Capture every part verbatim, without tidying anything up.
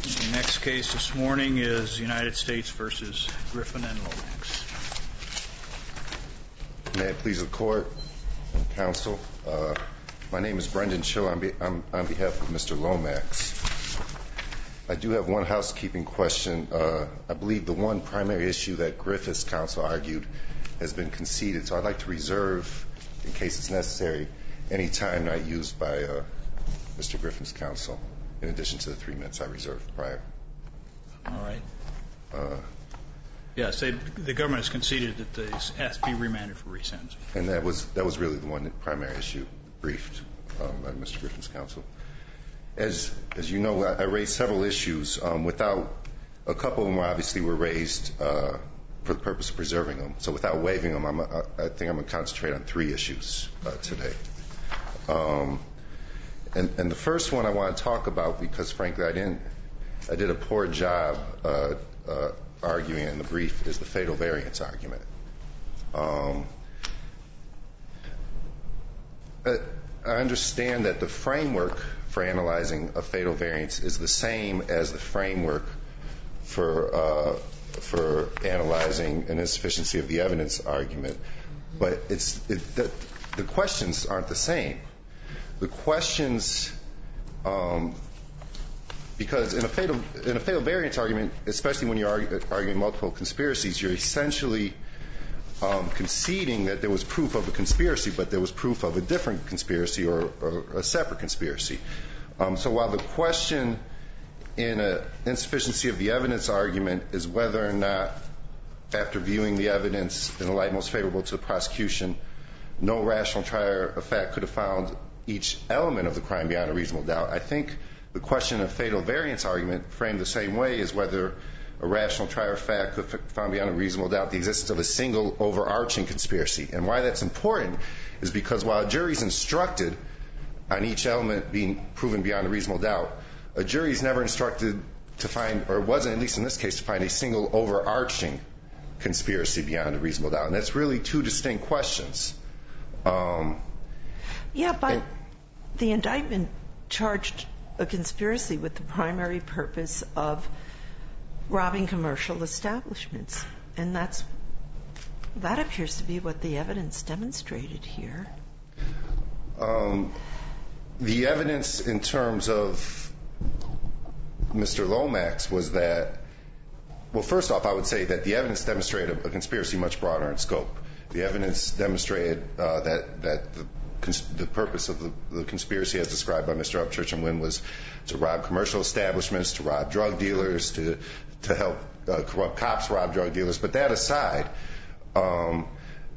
The next case this morning is United States v. Griffin and Lomax. May it please the court and counsel, uh, my name is Brendan Chill. I'm, be, I'm on behalf of Mister Lomax. I do have one housekeeping question. Uh, I believe the one primary issue that Griffith's counsel argued has been conceded, so I'd like to reserve, in case it's necessary, any time not used by uh, Mister Griffin's counsel, in addition to the three minutes I reserved prior. All right. Uh, yes, they, the government has conceded that they has to be remanded for resentencing. And that was that was really the one primary issue briefed um, by Mister Griffin's counsel. As as you know, I, I raised several issues. Um, without a couple of them, obviously, were raised uh, for the purpose of preserving them. So without waiving them, I'm, I, I think I'm going to concentrate on three issues uh, today. Um, and, and the first one I want to talk about, because frankly I didn't, I did a poor job uh, uh, arguing in the brief, is the fatal variance argument. Um, I understand that the framework for analyzing a fatal variance is the same as the framework for uh, for analyzing an insufficiency of the evidence argument, but it's it, the, the questions aren't the same. The questions, um, because in a fatal in a fatal variance argument, especially when you're argue, arguing multiple conspiracies, you're essentially um, conceding that there was proof of a conspiracy, but there was proof of a different conspiracy or, or a separate conspiracy. Um, so while the question in an insufficiency of the evidence argument is whether or not, after viewing the evidence in the light most favorable to the prosecution, no rational trier of fact could have found each element of the crime beyond a reasonable doubt, I think the question of fatal variance argument framed the same way is whether a rational trier of fact could have found beyond a reasonable doubt the existence of a single overarching conspiracy. And why that's important is because while a jury's instructed on each element being proven beyond a reasonable doubt, a jury is never instructed to find, or wasn't, at least in this case, to find a single overarching conspiracy beyond a reasonable doubt. And that's really two distinct questions. Um, yeah, but and, the indictment charged a conspiracy with the primary purpose of robbing commercial establishments. And that's that appears to be what the evidence demonstrated here. Um, the evidence in terms of Mister Lomax was that, well, first off, I would say that the evidence demonstrated a, a conspiracy much broader in scope. The evidence demonstrated uh, that that the, cons- the purpose of the, the conspiracy, as described by Mister Upchurch and Wynn, was to rob commercial establishments, to rob drug dealers, to to help uh, corrupt cops rob drug dealers. But that aside, um,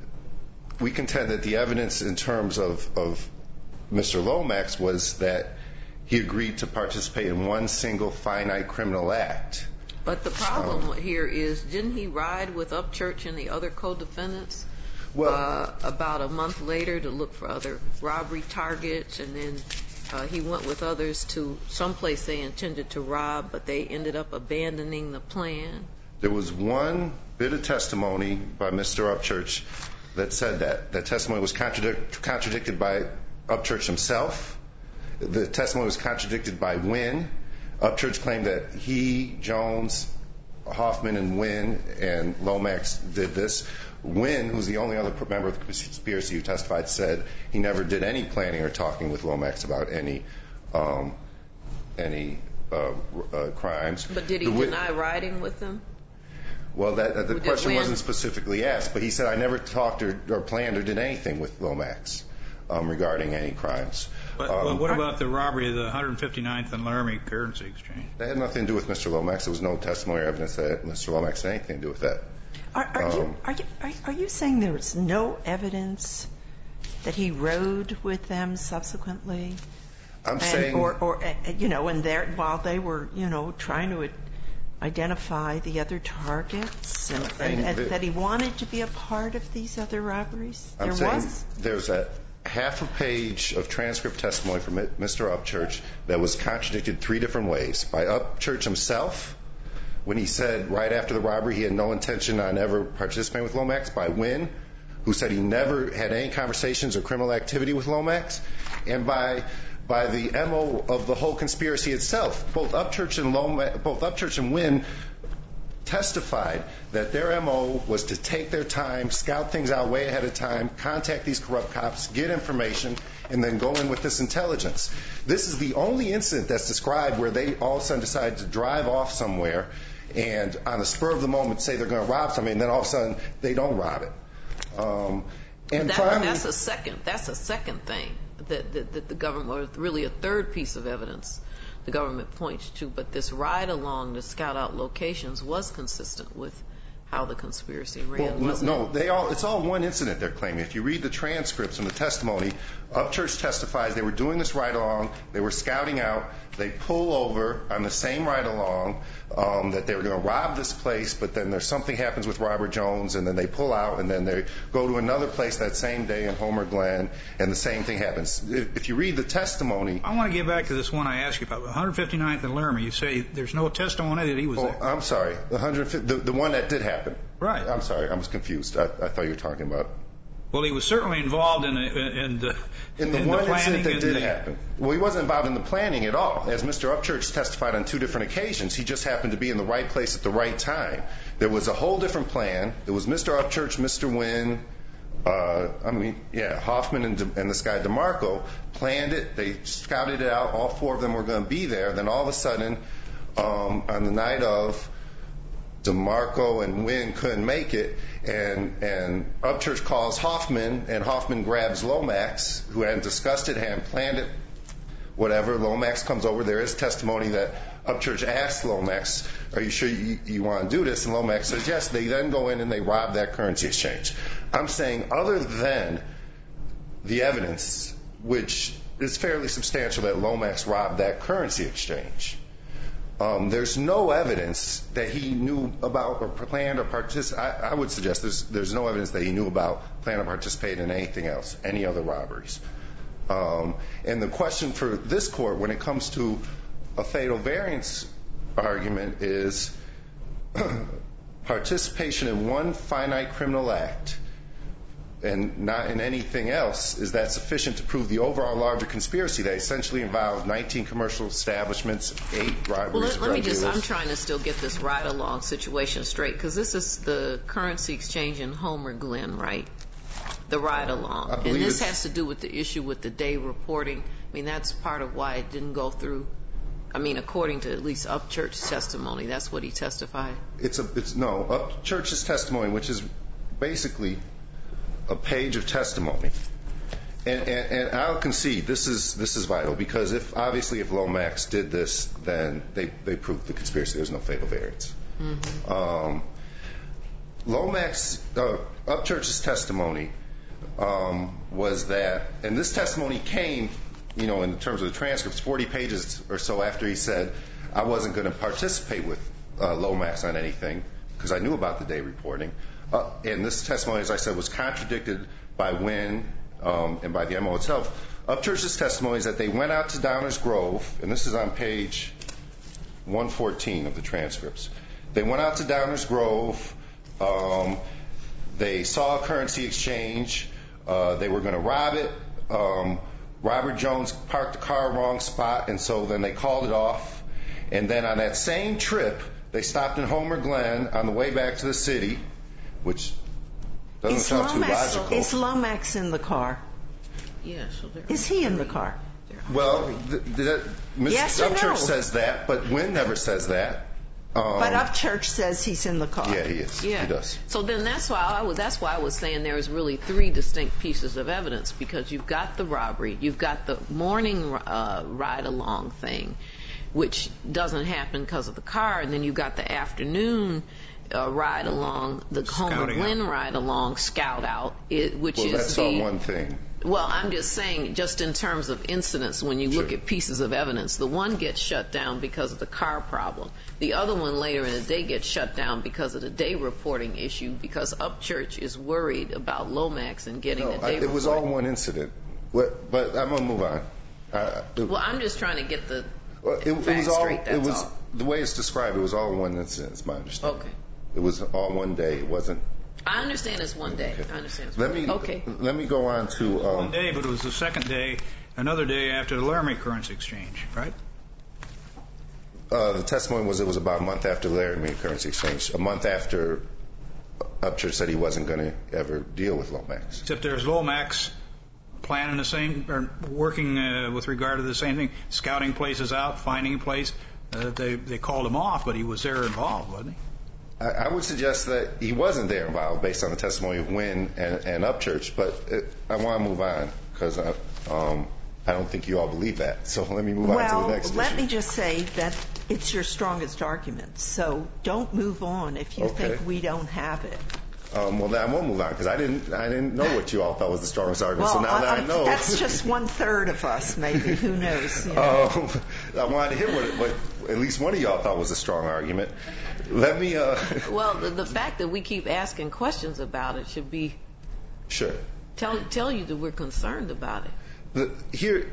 we contend that the evidence in terms of, of Mister Lomax was that he agreed to participate in one single finite criminal act. But the problem um, here is, didn't he ride with Upchurch and the other co-defendants well, uh, about a month later to look for other robbery targets, and then uh, he went with others to someplace they intended to rob, but they ended up abandoning the plan? There was one bit of testimony by Mister Upchurch that said that. That testimony was contradic- contradicted by Upchurch himself. The testimony was contradicted by Wynn. Upchurch claimed that he, Jones, Hoffman, and Wynn and Lomax did this. Wynn, who's the only other member of the conspiracy who testified, said he never did any planning or talking with Lomax about any um, any uh, uh, crimes. But did he the, deny riding with them? Well, that, uh, the question wasn't specifically asked, but he said, I never talked or, or planned or did anything with Lomax um, regarding any crimes. But, um, but what about the robbery of the one hundred fifty-ninth and Laramie currency exchange? That had nothing to do with Mister Lomax. There was no testimony or evidence that Mister Lomax had anything to do with that. Are, are, um, you, are, you, are, are you saying there was no evidence that he rode with them subsequently? I'm and, saying... Or, or you know, and while they were, you know, trying to identify the other targets, and, and, and that, that he wanted to be a part of these other robberies? I'm there saying was? There's a half a page of transcript testimony from Mister Upchurch that was contradicted three different ways. By Upchurch himself, when he said right after the robbery he had no intention on ever participating with Lomax. By Wynn, who said he never had any conversations or criminal activity with Lomax. And by by the M O of the whole conspiracy itself. Both Upchurch and Lomax, both Upchurch and Wynn testified that their M O was to take their time, scout things out way ahead of time, contact these corrupt cops, get information, and then go in with this intelligence. This is the only incident that's described where they all of a sudden decide to drive off somewhere and on the spur of the moment say they're going to rob something, and then all of a sudden they don't rob it. Um, and that, finally, that's a second. That's a second thing that, that, that the government, or really a third piece of evidence the government points to. But this ride along to scout out locations was consistent with how the conspiracy ran. Well, no, they all, it's all one incident they're claiming. If you read the transcripts and the testimony, Upchurch testifies they were doing this ride along, they were scouting out, they pull over on the same ride along, um, that they were going to rob this place, but then there's something happens with Robert Jones, and then they pull out, and then they go to another place that same day in Homer Glen, and the same thing happens. If, if you read the testimony... I want to get back to this one I asked you about, one fifty-ninth and Lerma. You say there's no testimony that he was oh, there. I'm sorry, the, one hundred fifty, the, the one that did happen. Right. I'm sorry, I was confused. I, I thought you were talking about... Well, he was certainly involved in, the, in the in the in one the incident that did the, happen. Well, he wasn't involved in the planning at all. As Mister Upchurch testified on two different occasions, he just happened to be in the right place at the right time. There was a whole different plan. It was Mister Upchurch, Mister Wynn, uh, I mean, yeah, Hoffman and, De, and this guy DeMarco planned it. They scouted it out. All four of them were going to be there. Then all of a sudden, um, on the night of, DeMarco and Wynn couldn't make it, and and Upchurch calls Hoffman, and Hoffman grabs Lomax, who hadn't discussed it, hadn't planned it, whatever. Lomax comes over. There is testimony that Upchurch asked Lomax, are you sure you, you want to do this? And Lomax says yes. They then go in and they rob that currency exchange. I'm saying other than the evidence, which is fairly substantial that Lomax robbed that currency exchange, Um, there's no evidence that he knew about or planned or participated. I, I would suggest there's, there's no evidence that he knew about, planned or participated in anything else, any other robberies. Um, and the question for this court when it comes to a fatal variance argument is participation in one finite criminal act and not in anything else, is that sufficient to prove the overall larger conspiracy that essentially involved nineteen commercial establishments, eight robberies? Well, let, let me just, dealers? I'm trying to still get this ride-along situation straight, because this is the currency exchange in Homer Glen, right? The ride-along. And this has to do with the issue with the day reporting. I mean, that's part of why it didn't go through. I mean, according to at least Upchurch's testimony, that's what he testified. It's a, it's no, Upchurch's testimony, which is basically a page of testimony, and, and, and I'll concede this is this is vital, because if obviously if Lomax did this, then they they proved the conspiracy. There's no fatal variance. Mm-hmm. Um, Lomax uh, Upchurch's testimony um, was that, and this testimony came, you know, in terms of the transcripts, forty pages or so after he said, I wasn't going to participate with uh, Lomax on anything because I knew about the day reporting. Uh, and this testimony, as I said, was contradicted by Wynn um, and by the M O itself. Upchurch's testimony is that they went out to Downers Grove, and this is on page one fourteen of the transcripts. They went out to Downers Grove. Um, they saw a currency exchange. Uh, they were going to rob it. Um, Robert Jones parked the car wrong spot, and so then they called it off. And then on that same trip, they stopped in Homer Glen on the way back to the city, which doesn't is sound Lomax, too logical. Is Lomax in the car? Yeah. So is he in the car? Well, th- th- Mister Yes or Upchurch no? says that, but Wynn never says that. Um, but Upchurch says he's in the car. Yeah, he is. Yeah. He does. So then that's why I was that's why I was saying there is really three distinct pieces of evidence, because you've got the robbery, you've got the morning uh, ride along thing, which doesn't happen because of the car, and then you've got the afternoon uh, ride along, the Homer Glen ride along, scout out, it, which well, is that's the, all one thing. Well, I'm just saying, just in terms of incidents, when you Sure. look at pieces of evidence, the one gets shut down because of the car problem. The other one later in the day gets shut down because of the day reporting issue, because Upchurch is worried about Lomax and getting No, the day I, it reporting. was all one incident. What, but I'm going to move on. Uh, it, Well, I'm just trying to get the well, it, it facts was all, straight, that's it was, all. the way it's described, it was all one incident, is my understanding. Okay. It was all one day. It wasn't... I understand it's one day. Okay. I understand it's Let one me day. Okay. let me go on to um, one day, but it was the second day, another day after the Laramie currency exchange, right? Uh, the testimony was it was about a month after the Laramie currency exchange, a month after Upchurch said he wasn't going to ever deal with Lomax. Except there's Lomax planning the same, or working uh, with regard to the same thing, scouting places out, finding a place. Uh, they they called him off, but he was there involved, wasn't he? I, I would suggest that he wasn't there involved based on the testimony of Wynn and, and Upchurch, but it, I want to move on because I, um, I don't think you all believe that. So let me move well, on to the next issue. Well, let me just say that it's your strongest argument, so don't move on if you Okay. think we don't have it. Um, well, then I won't move on because I didn't I didn't know what you all thought was the strongest argument. Well, so now that I, I, know, that's just one third of us, maybe. Who knows? You know? um, I wanted to hear what, what at least one of y'all thought was a strong argument. Let me. Uh, Well, the, the fact that we keep asking questions about it should be sure. tell tell you that we're concerned about it. The, here,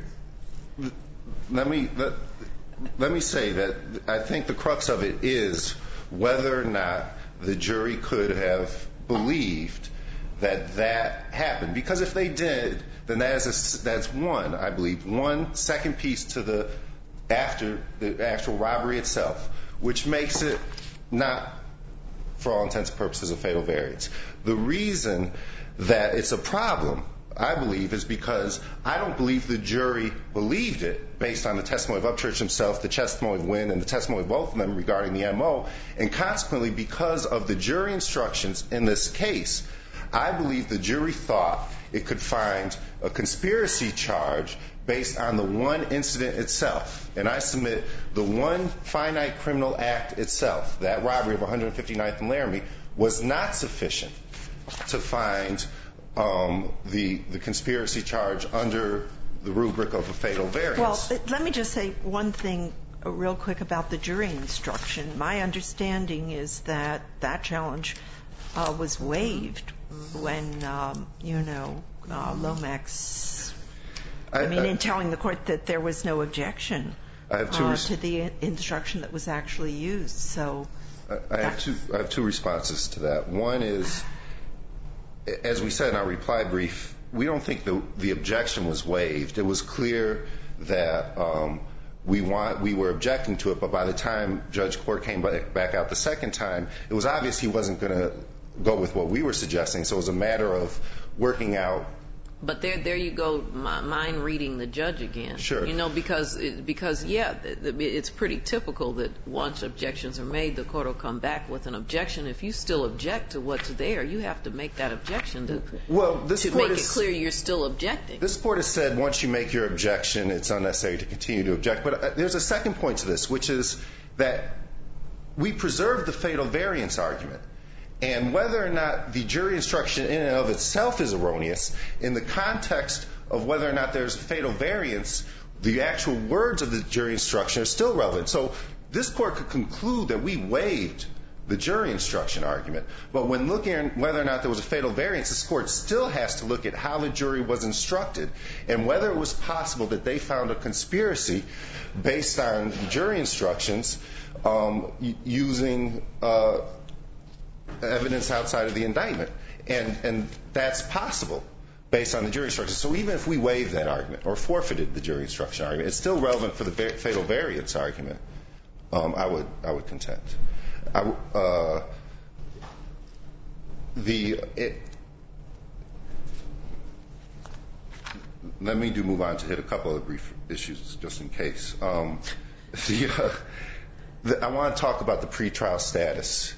let me let, let me say that I think the crux of it is whether or not the jury could have believed that that happened. Because if they did, then that is a, that's one, I believe, one second piece to the after the actual robbery itself, which makes it not, for all intents and purposes, a fatal variance. The reason that it's a problem, I believe, is because I don't believe the jury believed it based on the testimony of Upchurch himself, the testimony of Wynn, and the testimony of both of them regarding the M O. And consequently, because of the jury instructions in this case, I believe the jury thought it could find a conspiracy charge based on the one incident itself. And I submit the one finite criminal act itself, that robbery of one fifty-ninth and Laramie, was not sufficient to find um, the the conspiracy charge under the rubric of a fatal variance. Well, let me just say one thing uh, real quick about the jury instruction. My understanding is that that challenge uh, was waived when, um, you know, uh, Lomax, I, I mean, I, in telling the court that there was no objection I have two uh, res- to the instruction that was actually used. So I, I have two I have two responses to that. One is, as we said in our reply brief, we don't think the the objection was waived. It was clear that um, we want we were objecting to it, but by the time Judge Court came back out the second time, it was obvious he wasn't going to go with what we were suggesting. So it was a matter of working out. But there, there you go, mind reading the judge again. Sure. You know, because, it, because yeah, it's pretty typical that once objections are made, the court will come back with an objection. If you still object to what's there, you have to make that objection to, well, this to court make is, it clear you're still objecting. This court has said once you make your objection, it's unnecessary to continue to object. But uh, there's a second point to this, which is that we preserve the fatal variance argument. And whether or not the jury instruction in and of itself is erroneous, in the context of whether or not there's a fatal variance, the actual words of the jury instruction are still relevant. So this court could conclude that we waived the jury instruction argument. But when looking at whether or not there was a fatal variance, this court still has to look at how the jury was instructed and whether it was possible that they found a conspiracy based on jury instructions um, using uh, evidence outside of the indictment. And, and that's possible based on the jury instructions. So even if we waived that argument or forfeited the jury instruction argument, it's still relevant for the va- fatal variance argument, um, I would I would contend. I, uh, the it, let me do move on to hit a couple of brief issues just in case. Um, the, uh, the, I want to talk about the pretrial status.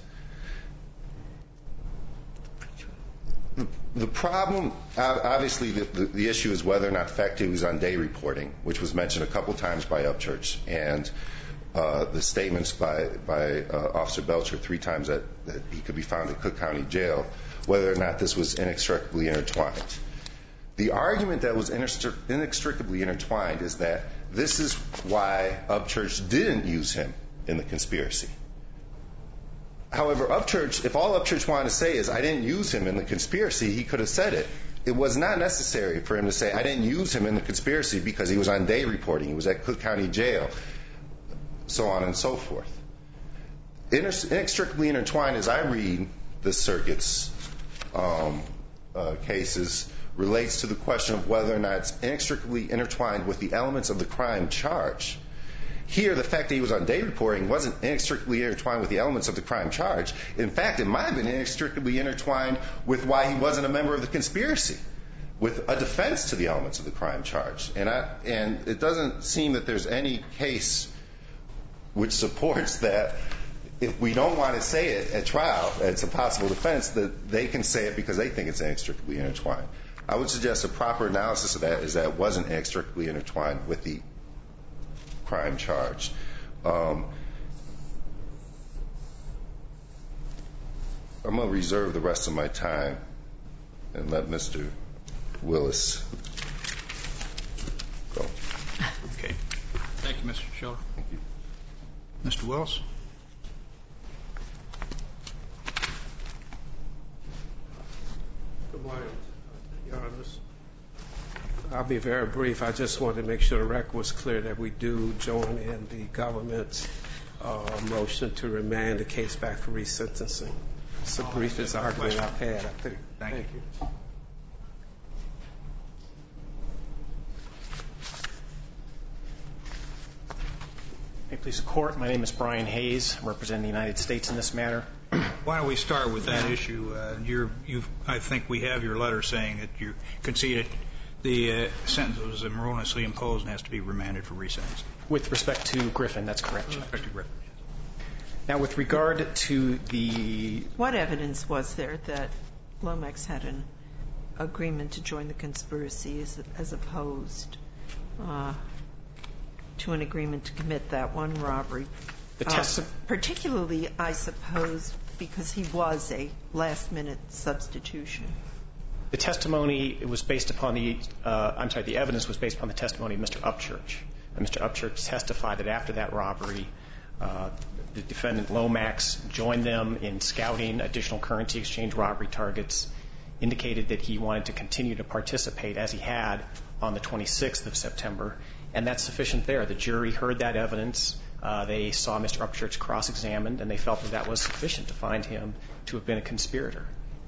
The problem, obviously, the, the, the issue is whether or not Fecte was on day reporting, which was mentioned a couple times by Upchurch, and uh, the statements by, by uh, Officer Belcher three times that, that he could be found in Cook County Jail, whether or not this was inextricably intertwined. The argument that was inextricably intertwined is that this is why Upchurch didn't use him in the conspiracy. However, Upchurch, if all Upchurch wanted to say is, I didn't use him in the conspiracy, he could have said it. It was not necessary for him to say, I didn't use him in the conspiracy because he was on day reporting, he was at Cook County Jail, so on and so forth. Inextricably intertwined, as I read the circuit's um, uh, cases, relates to the question of whether or not it's inextricably intertwined with the elements of the crime charge. Here, the fact that he was on day reporting wasn't inextricably intertwined with the elements of the crime charge. In fact, it might have been inextricably intertwined with why he wasn't a member of the conspiracy, with a defense to the elements of the crime charge. And, I, and it doesn't seem that there's any case which supports that if we don't want to say it at trial, it's a possible defense, that they can say it because they think it's inextricably intertwined. I would suggest a proper analysis of that is that it wasn't inextricably intertwined with the crime charge. Um, I'm going to reserve the rest of my time and let Mister Willis go. Okay. Thank you, Mister Schiller. Thank you. Mister Willis? Good morning, Your Honors. I'll be very brief. I just wanted to make sure the record was clear that we do join in the government's uh, motion to remand the case back for resentencing. It's the briefest argument I've had, I think. Thank, Thank you. you. May it please the Court, my name is Brian Hayes. I'm representing the United States in this matter. Why don't we start with that issue? Uh, you're, you've, I think we have your letter saying that you conceded the uh, sentence was erroneously imposed and has to be remanded for resentencing. With respect to Griffin, that's correct. With respect to Griffin. Now, with regard to the... What evidence was there that Lomax had an agreement to join the conspiracy as, as opposed uh, to an agreement to commit that one robbery? The test- uh, particularly, I suppose, because he was a last-minute substitution. The testimony was based upon the, uh, I'm sorry, the evidence was based upon the testimony of Mister Upchurch. And Mister Upchurch testified that after that robbery, uh, the defendant Lomax joined them in scouting additional currency exchange robbery targets, indicated that he wanted to continue to participate as he had on the twenty-sixth of September, and that's sufficient there. The jury heard that evidence. Uh, they saw Mister Upchurch cross-examined, and they felt that that was sufficient to find him to have been a conspirator.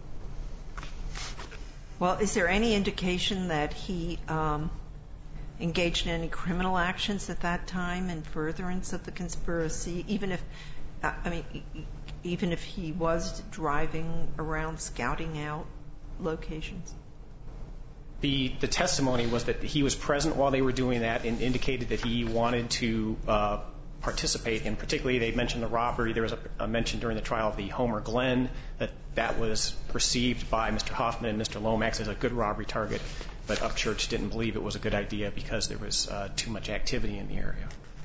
Well, is there any indication that he um, engaged in any criminal actions at that time in furtherance of the conspiracy, even if, uh, I mean, even if he was driving around scouting out locations? The, the testimony was that he was present while they were doing that and indicated that he wanted to uh, participate. And particularly, they mentioned the robbery. There was a, a mention during the trial of the Homer Glen that that was perceived by Mister Hoffman and Mister Lomax as a good robbery target, but Upchurch didn't believe it was a good idea because there was uh, too much activity in the area.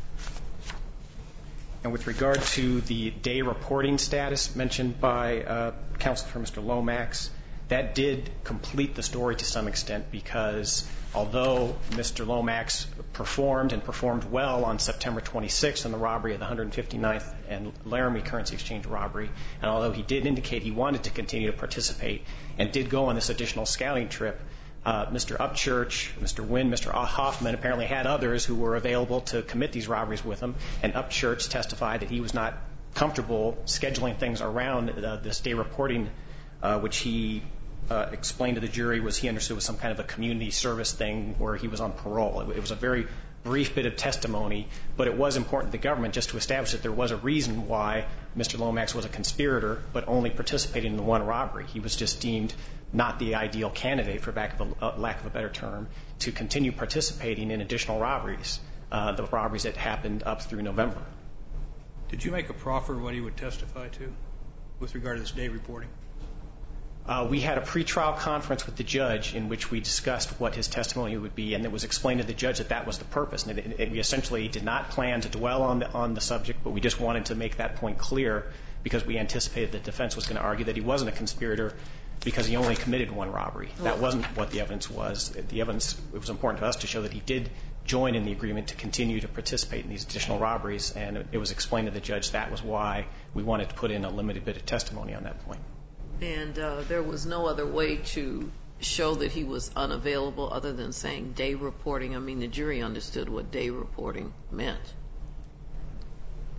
And with regard to the day reporting status mentioned by uh, counsel for Mister Lomax, that did complete the story to some extent because although Mister Lomax performed and performed well on September twenty-sixth in the robbery of the one hundred fifty-ninth and Laramie currency exchange robbery, and although he did indicate he wanted to continue to participate and did go on this additional scouting trip, uh, Mister Upchurch, Mister Wynn, Mister Hoffman apparently had others who were available to commit these robberies with him, and Upchurch testified that he was not comfortable scheduling things around uh, this day reporting, uh, which he Uh, explained to the jury was he understood was some kind of a community service thing where he was on parole. It, it was a very brief bit of testimony, but it was important to the government just to establish that there was a reason why Mister Lomax was a conspirator but only participated in the one robbery. He was just deemed not the ideal candidate, for lack of a, uh, lack of a better term, to continue participating in additional robberies, uh, the robberies that happened up through November. Did you make a proffer what he would testify to with regard to this day reporting? Uh, we had a pretrial conference with the judge in which we discussed what his testimony would be, and it was explained to the judge that that was the purpose. And it, it, we essentially did not plan to dwell on the, on the subject, but we just wanted to make that point clear because we anticipated the defense was going to argue that he wasn't a conspirator because he only committed one robbery. That wasn't what the evidence was. The evidence, it was important to us to show that he did join in the agreement to continue to participate in these additional robberies, and it, it was explained to the judge that was why we wanted to put in a limited bit of testimony on that point. And uh, there was no other way to show that he was unavailable other than saying day reporting. I mean, the jury understood what day reporting meant.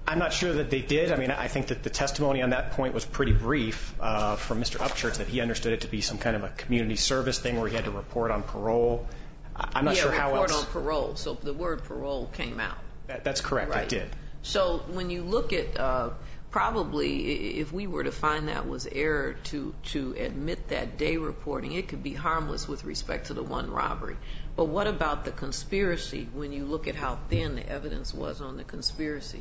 I'm not sure that they did. I mean, I think that the testimony on that point was pretty brief uh, from Mister Upchurch, that he understood it to be some kind of a community service thing where he had to report on parole. I'm not yeah, sure how else. report on parole. So the word parole came out. That, that's correct. Right. It did. So when you look at uh, probably if we were to find that was error to to admit that day reporting, it could be harmless with respect to the one robbery. But what about the conspiracy when you look at how thin the evidence was on the conspiracy?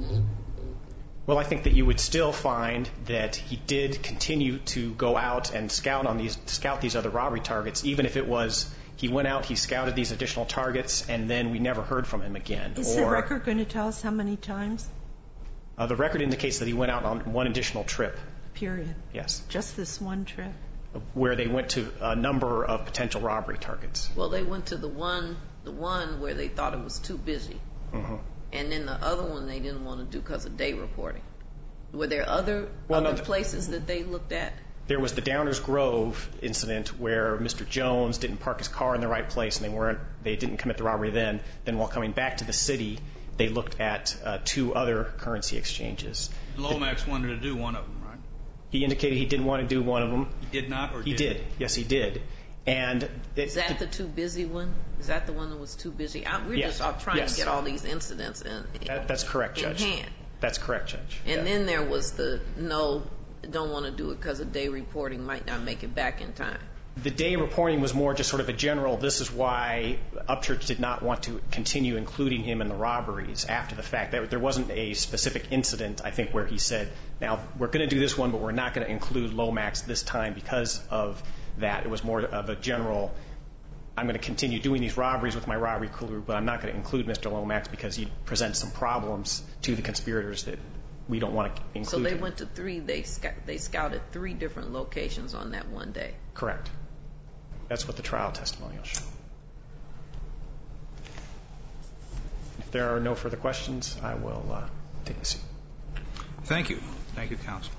Well, I think that you would still find that he did continue to go out and scout on these scout these other robbery targets, even if it was he went out, he scouted these additional targets, and then we never heard from him again. Is or, the record going to tell us how many times? Uh, the record indicates that he went out on one additional trip. Period. Yes. Just this one trip? Where they went to a number of potential robbery targets. Well, they went to the one the one where they thought it was too busy. Mm-hmm. And then the other one they didn't want to do because of day reporting. Were there other, well, other no, th- places that they looked at? There was the Downers Grove incident where Mister Jones didn't park his car in the right place and they weren't they didn't commit the robbery then. Then while coming back to the city, they looked at uh, two other currency exchanges. Lomax wanted to do one of them, right? He indicated he didn't want to do one of them. He did not, or he did? did? Yes, he did. And it, is that the too busy one? Is that the one that was too busy? I, we're yes, just all trying yes. to get all these incidents in. That, that's correct, Judge. In hand. That's correct, Judge. And yeah. then there was the no, don't want to do it because of day reporting might not make it back in time. The day reporting was more just sort of a general, this is why Upchurch did not want to continue including him in the robberies after the fact. There wasn't a specific incident, I think, where he said, now, we're going to do this one, but we're not going to include Lomax this time because of that. It was more of a general, I'm going to continue doing these robberies with my robbery crew, but I'm not going to include Mister Lomax because he presents some problems to the conspirators that we don't want to include. So they him. went to three, they, sc- they scouted three different locations on that one day. Correct. That's what the trial testimonial showed. If there are no further questions, I will uh, take a seat. Thank you. Thank you, counsel.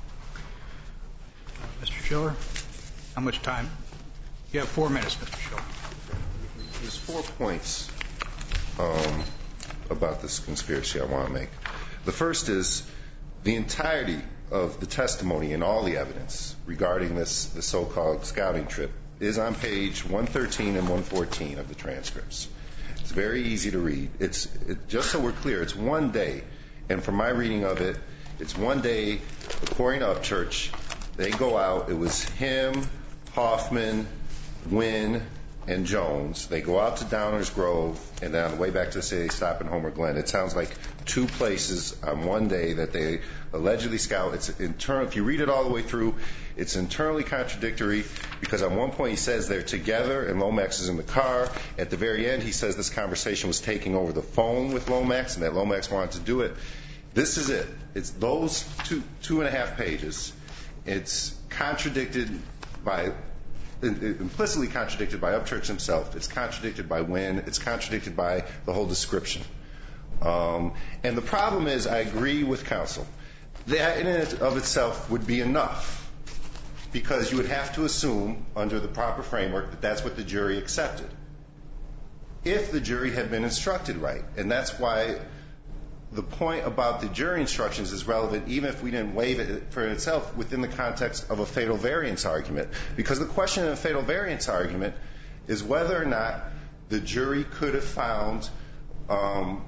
Uh, Mister Schiller, how much time? You have four minutes, Mister Schiller. There's four points um, about this conspiracy I want to make. The first is the entirety of the testimony and all the evidence regarding this the so-called scouting trip is on page one thirteen and one fourteen of the transcripts. It's very easy to read. It's it, just so we're clear, it's one day, and from my reading of it, it's one day, according to Upchurch, they go out, it was him, Hoffman, Wynn, and Jones. They go out to Downers Grove, and then on the way back to the city, they stop in Homer Glen. It sounds like two places on one day that they allegedly scout. It's internal. If you read it all the way through, it's internally contradictory because at one point he says they're together and Lomax is in the car. At the very end, he says this conversation was taking over the phone with Lomax and that Lomax wanted to do it. This is it. It's those two, two and a half pages. It's contradicted by implicitly contradicted by Upchurch himself. It's contradicted by Wynn. It's contradicted by the whole description. Um, and the problem is, I agree with counsel. That in and of itself would be enough because you would have to assume under the proper framework that that's what the jury accepted. If the jury had been instructed right. And that's why the point about the jury instructions is relevant even if we didn't waive it for itself within the context of a fatal variance argument. Because the question in a fatal variance argument is whether or not the jury could have found um,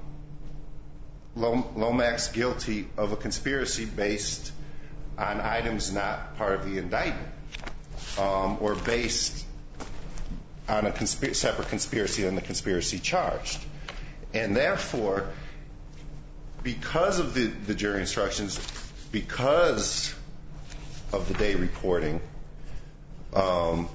Lomax guilty of a conspiracy based on items not part of the indictment um, or based on a conspir- separate conspiracy than the conspiracy charged. And therefore, because of the, the jury instructions, because of the day reporting, um,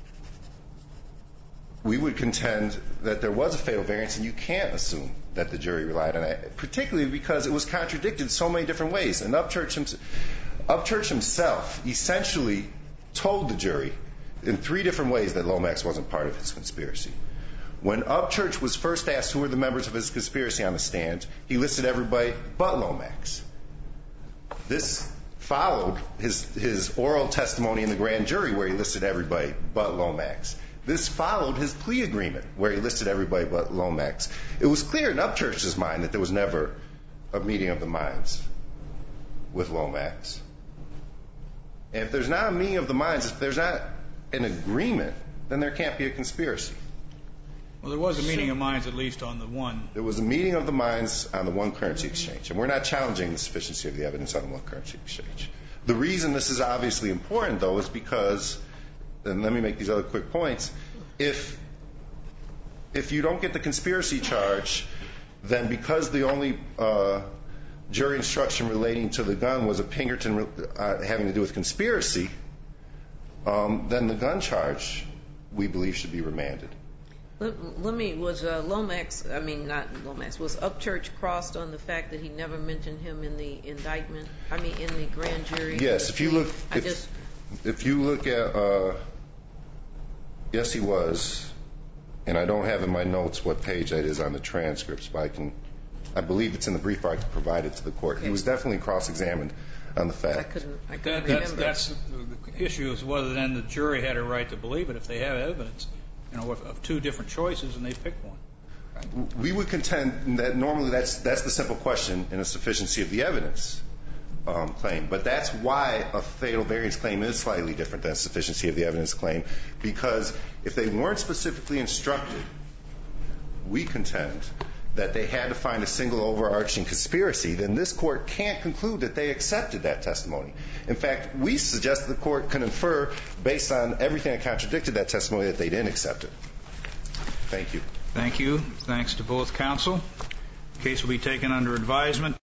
we would contend that there was a fatal variance, and you can't assume that the jury relied on it, particularly because it was contradicted so many different ways. And Upchurch, him, Upchurch himself essentially told the jury in three different ways that Lomax wasn't part of his conspiracy. When Upchurch was first asked who were the members of his conspiracy on the stand, he listed everybody but Lomax. This followed his, his oral testimony in the grand jury where he listed everybody but Lomax. This followed his plea agreement where he listed everybody but Lomax. It was clear in Upchurch's mind that there was never a meeting of the minds with Lomax. And if there's not a meeting of the minds, if there's not an agreement, then there can't be a conspiracy. Well, there was a meeting of minds at least on the one. There was a meeting of the minds on the one currency exchange, and we're not challenging the sufficiency of the evidence on the one currency exchange. The reason this is obviously important, though, is because, and let me make these other quick points, if if you don't get the conspiracy charge, then because the only uh, jury instruction relating to the gun was a Pinkerton uh, having to do with conspiracy, um, then the gun charge, we believe, should be remanded. Let, let me, was uh, Lomax, I mean, not Lomax, was Upchurch crossed on the fact that he never mentioned him in the indictment? I mean, in the grand jury? Yes, if you look, I if, just, if you look at, uh, yes, he was, and I don't have in my notes what page that is on the transcripts, but I can, I believe it's in the brief I provided to the court. Okay. He was definitely cross-examined on the fact. I couldn't, I couldn't That, that's, remember. that's the issue is whether then the jury had a right to believe it if they have evidence, you know, of, of two different choices and they pick one. Right? We would contend that normally that's that's the simple question in a sufficiency of the evidence um, claim. But that's why a fatal variance claim is slightly different than a sufficiency of the evidence claim, because if they weren't specifically instructed, we contend that they had to find a single overarching conspiracy, then this court can't conclude that they accepted that testimony. In fact, we suggest the court can infer, based on everything that contradicted that testimony, that they didn't accept it. Thank you. Thank you. Thanks to both counsel. The case will be taken under advisement.